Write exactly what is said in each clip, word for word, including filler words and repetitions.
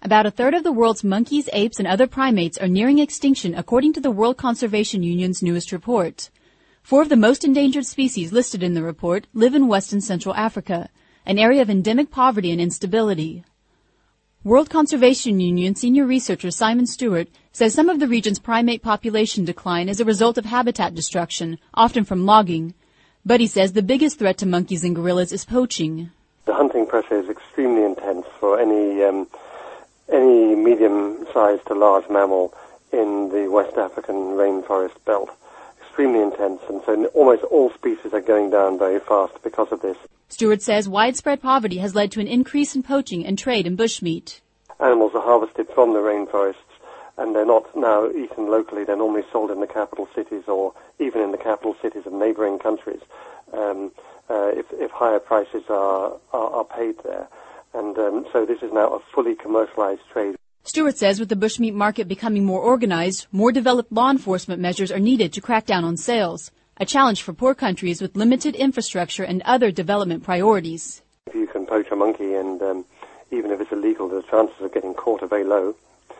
About a third of the world's monkeys, apes, and other primates are nearing extinction according to the World Conservation Union's newest report. Four of the most endangered species listed in the report live in West and Central Africa, an area of endemic poverty and instability. World Conservation Union senior researcher Simon Stewart says some of the region's primate population decline is a result of habitat destruction, often from logging. But he says the biggest threat to monkeys and gorillas is poaching. The hunting pressure is extremely intense for any um, any medium-sized to large mammal in the West African rainforest belt. Extremely intense, and so almost all species are going down very fast because of this. Stewart says widespread poverty has led to an increase in poaching and trade in bushmeat. Animals are harvested from the rainforests, and they're not now eaten locally. They're normally sold in the capital cities or even in the capital cities of neighboring countries um, uh, if, if higher prices are, are, are paid there. And um, so this is now a fully commercialized trade. Stewart says with the bushmeat market becoming more organized, more developed law enforcement measures are needed to crack down on sales, a challenge for poor countries with limited infrastructure and other development priorities. If you can poach a monkey, and um, even if it's illegal, the chances of getting caught are very low.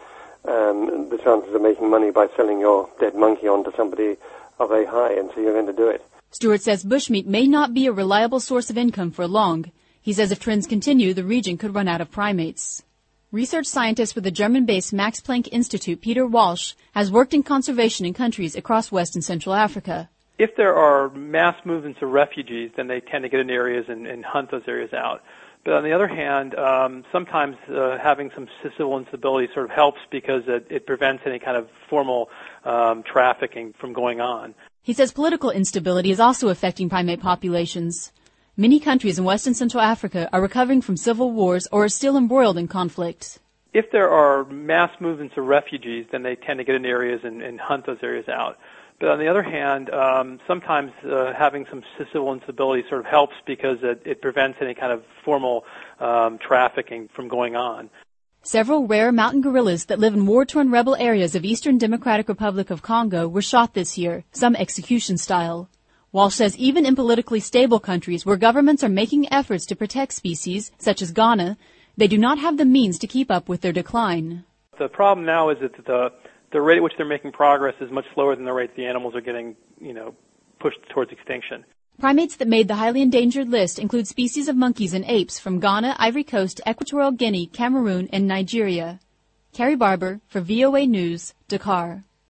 Um, the chances of making money by selling your dead monkey on to somebody are very high, and so you're going to do it. Stewart says bushmeat may not be a reliable source of income for long. He says if trends continue, the region could run out of primates. Research scientist with the German-based Max Planck Institute, Peter Walsh, has worked in conservation in countries across West and Central Africa. If there are mass movements of refugees, then they tend to get into areas and, and hunt those areas out. But on the other hand, um, sometimes uh, having some civil instability sort of helps because it, it prevents any kind of formal um, trafficking from going on. He says political instability is also affecting primate populations. Many countries in West and Central Africa are recovering from civil wars or are still embroiled in conflict. If there are mass movements of refugees, then they tend to get into areas and, and hunt those areas out. But on the other hand, um, sometimes uh, having some civil instability sort of helps because it, it prevents any kind of formal um, trafficking from going on. Several rare mountain gorillas that live in war-torn rebel areas of Eastern Democratic Republic of Congo were shot this year, some execution style. Walsh says even in politically stable countries where governments are making efforts to protect species, such as Ghana, they do not have the means to keep up with their decline. The problem now is that the the rate at which they're making progress is much slower than the rate the animals are getting, you know, pushed towards extinction. Primates that made the highly endangered list include species of monkeys and apes from Ghana, Ivory Coast, Equatorial Guinea, Cameroon, and Nigeria. Carrie Barber for V O A News, Dakar.